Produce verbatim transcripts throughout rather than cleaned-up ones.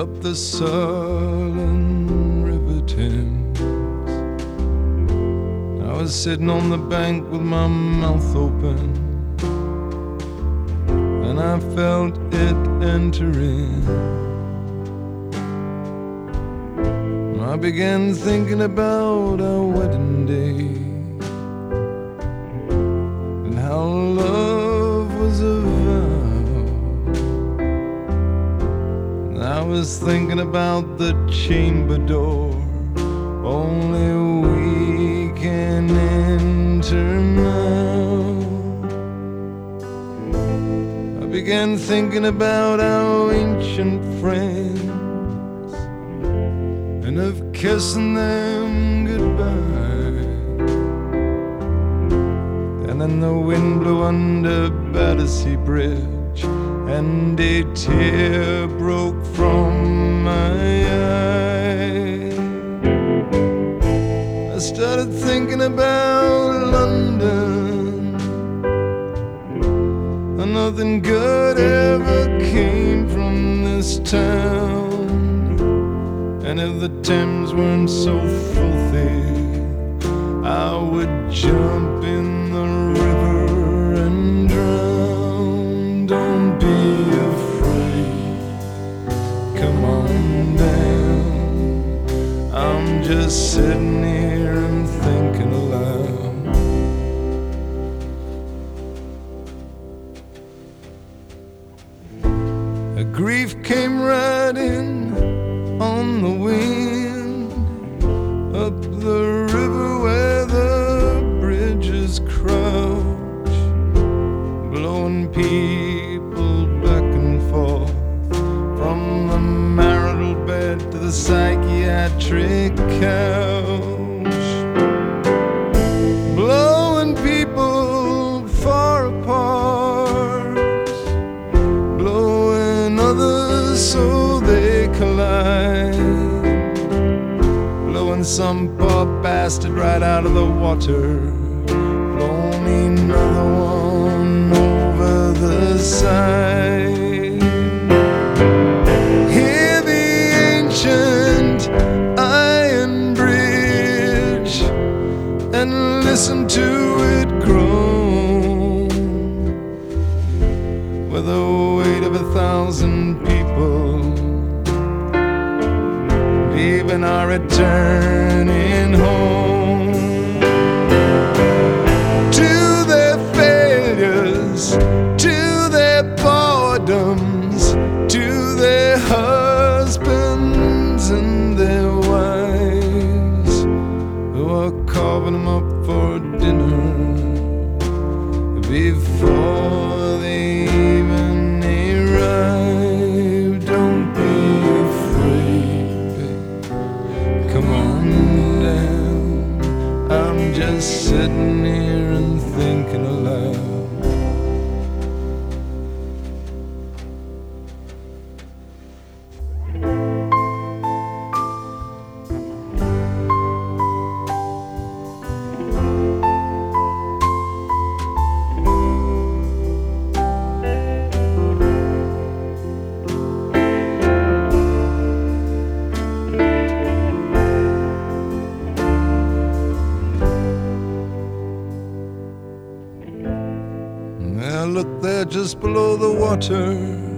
up the sullen River Thames. I was sitting on the bank with my mouth open, and I felt it entering. I began thinking about our wedding day and how love was a vow. And I was thinking about the chamber door only we can enter now. I began thinking about our ancient friends and of kissing them goodbye. And then the wind blew under Battersea Bridge, and a tear broke from my eye. I started thinking about London, and nothing good ever came from this town. And if the Thames weren't so filthy, I would jump in the river and drown. Don't be afraid, come on down. I'm just sitting here and thinking aloud. A grief came riding on the wind up the river where the bridges crouch, blowing people back and forth from the marital bed to the psychiatric couch, blowing people far apart, blowing others so they collide, blowing some poor bastard right out of the water, blowing another one over the side. Hear the ancient iron bridge and listen to it groan, with the weight of a thousand people leaving our returning home. To their failures, to their boredoms, to their husbands and their wives who are carving them up for dinner before they even arrive. Don't be come on down. I'm just sitting here and thinking aloud. Now look there just below the water,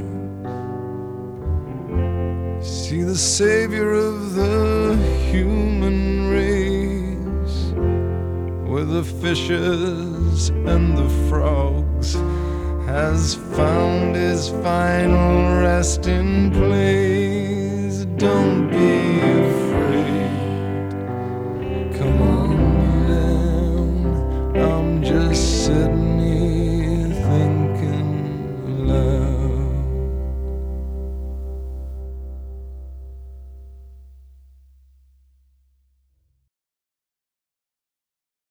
see the savior of the human race, with the fishes and the frogs, has found his final resting place. Don't